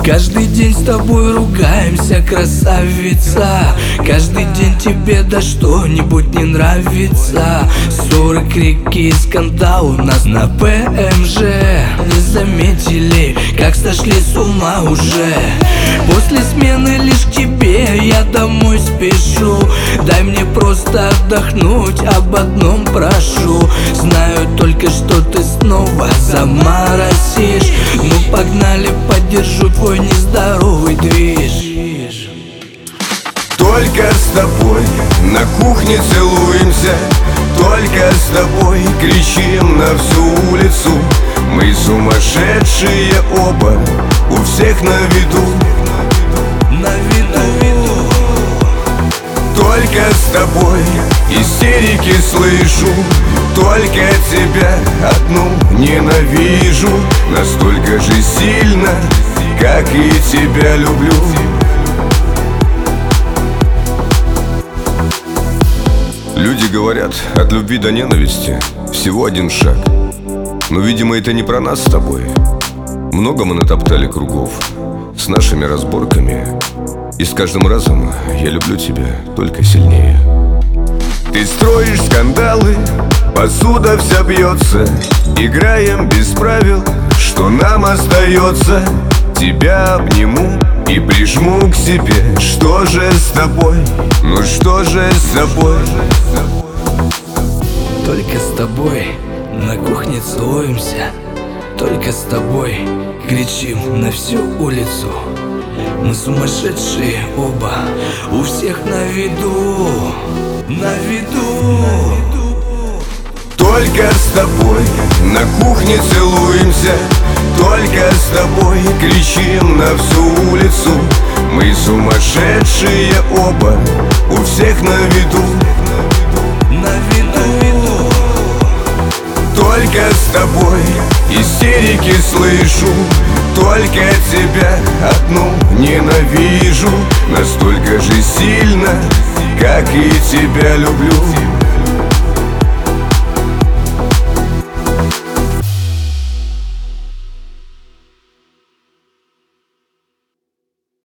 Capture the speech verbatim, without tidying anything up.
Каждый день с тобой ругаемся, красавица. Каждый день тебе да что-нибудь не нравится. Ссоры, крики, скандал у нас на ПМЖ. Не заметили, как сошли с ума уже. После смены лишь к тебе я домой спешу. Дай мне просто отдохнуть, об одном прошу. Знаю только, что ты снова заморосишь. Ну погнали, поддержу твой нездоровый движ. Только с тобой на кухне целуемся, только с тобой кричим на всю улицу. Мы сумасшедшие оба, у всех на виду. На виду. Только с тобой истерики слышу, только тебя одну ненавижу. Настолько же сильно, как и тебя люблю. Люди говорят, от любви до ненависти всего один шаг. Но, видимо, это не про нас с тобой. Много мы натоптали кругов с нашими разборками, и с каждым разом я люблю тебя только сильнее. Ты строишь скандалы, посуда вся бьется. Играем без правил, что нам остается? Тебя обниму и прижму к себе. Что же с тобой? Ну что же с тобой? Только с тобой на кухне целуемся, только с тобой кричим на всю улицу. Мы сумасшедшие оба, у всех на виду, на виду. Только с тобой на кухне целуемся, только с тобой кричим на всю улицу. Мы сумасшедшие оба, у всех на виду. На виду. Только с тобой истерики слышу, только тебя одну ненавижу. Настолько же сильно, как и тебя люблю.